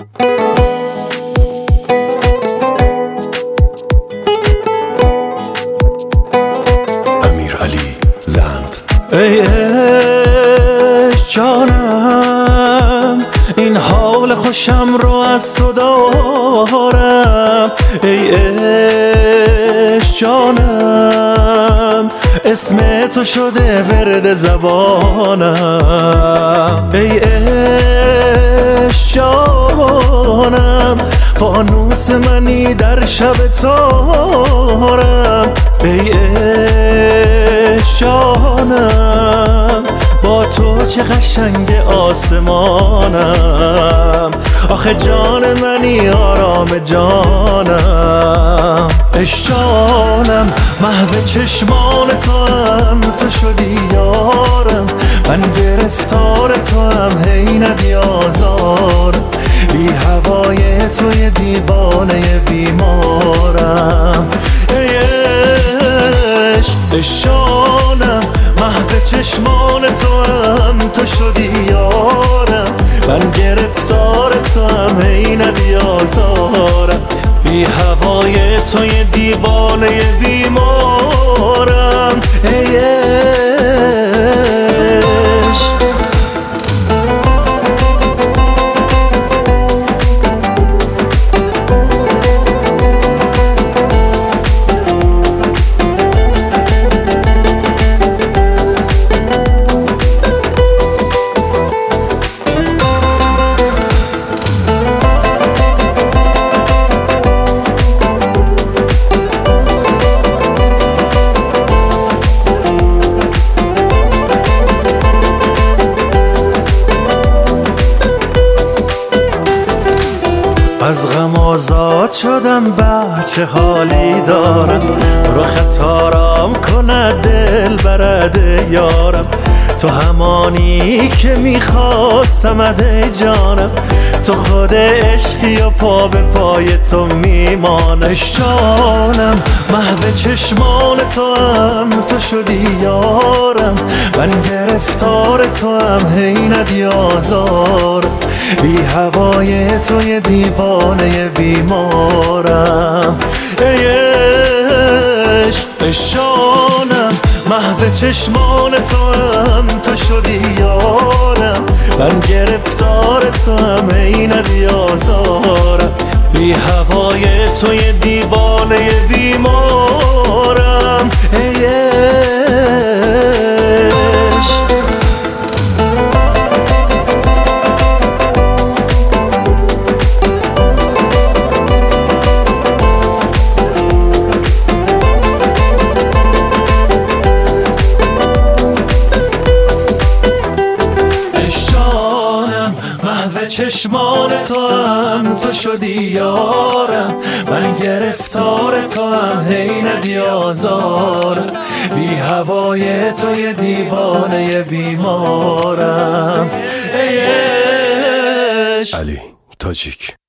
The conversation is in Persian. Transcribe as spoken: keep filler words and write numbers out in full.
امیرعلی زند. ای عشق جانم، این حال خوشم رو از تو دارم. ای عشق جانم، اسم تو شده ورد زبانم. ای عشق جانم، فانوس منی در شب تارم. ای عشق جانم، با تو چه قشنگ آسمانم. آخه جان منی آرام جانم. عشق جانم، محو چشمان تو هم تو شدی یارم. من گرفتار تو هم هی نبیازارم. بی هوای توی دیوانه بیمارم. ای عشق عشق جانم، محو چشمان تو هم تو شدی یارم. من گرفتار تو هم هی نبیازارم. بی هوای توی دیوانه بیمارم. ای عشق از غم آزاد شدم، بچه حالی دارم. رو خطارم کند دل برد یارم. تو همانی که میخواستمت ای جانم. تو خود عشقی و پا به پای تو میمانم. عشق جانم، محو چشمان تو هم تو شدی یارم. من گرفتار تو هم هی ندیازارم. بی هوای توی دیوانه بیمارم. ای عشق عشق جانم، محو چشمان تو هم تو شدی یارم. من گرفتار تو هم هی ندیازارم. بی هوای توی دیوانه بیمارم. ای عشق محو چشمان تو هم تو شدی یارم. من گرفتار تو هم هی ندیازارم. بی هوای توی دیوانه بیمارم. ای عشق علی تاجیک.